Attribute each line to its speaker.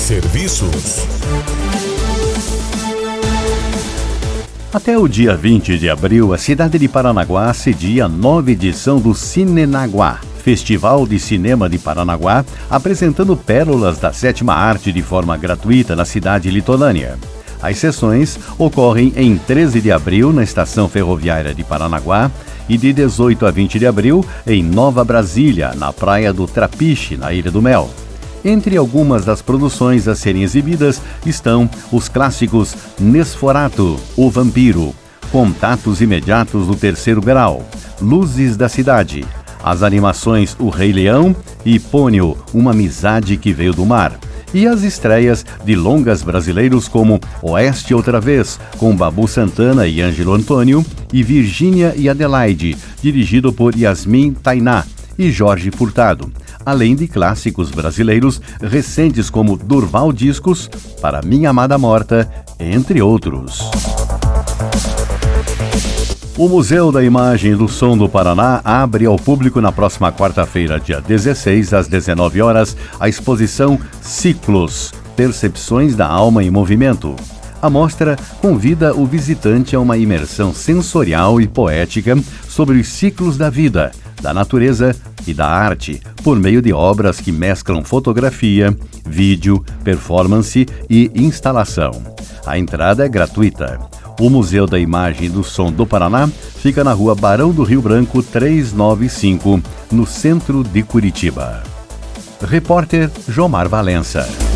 Speaker 1: Serviços.
Speaker 2: Até o dia 20 de abril, a cidade de Paranaguá cedia a 9ª edição do Cinenaguá, Festival de Cinema de Paranaguá, apresentando pérolas da sétima arte de forma gratuita na cidade litorânea. As sessões ocorrem em 13 de abril na Estação Ferroviária de Paranaguá e de 18 a 20 de abril em Nova Brasília, na Praia do Trapiche, na Ilha do Mel. Entre algumas das produções a serem exibidas estão os clássicos Nesforato, o Vampiro, Contatos Imediatos do Terceiro Grau, Luzes da Cidade, as animações O Rei Leão e Pônio, uma amizade que veio do mar, e as estreias de longas brasileiros como Oeste Outra Vez, com Babu Santana e Ângelo Antônio, e Virgínia e Adelaide, dirigido por Yasmin Tainá e Jorge Furtado, além de clássicos brasileiros recentes como Durval Discos, Para Minha Amada Morta, entre outros. O Museu da Imagem e do Som do Paraná abre ao público na próxima quarta-feira, dia 16, às 19 horas, a exposição Ciclos, Percepções da Alma em Movimento. A mostra convida o visitante a uma imersão sensorial e poética sobre os ciclos da vida, da natureza e da arte, por meio de obras que mesclam fotografia, vídeo, performance e instalação. A entrada é gratuita. O Museu da Imagem e do Som do Paraná fica na Rua Barão do Rio Branco 395, no centro de Curitiba. Repórter Jomar Valença.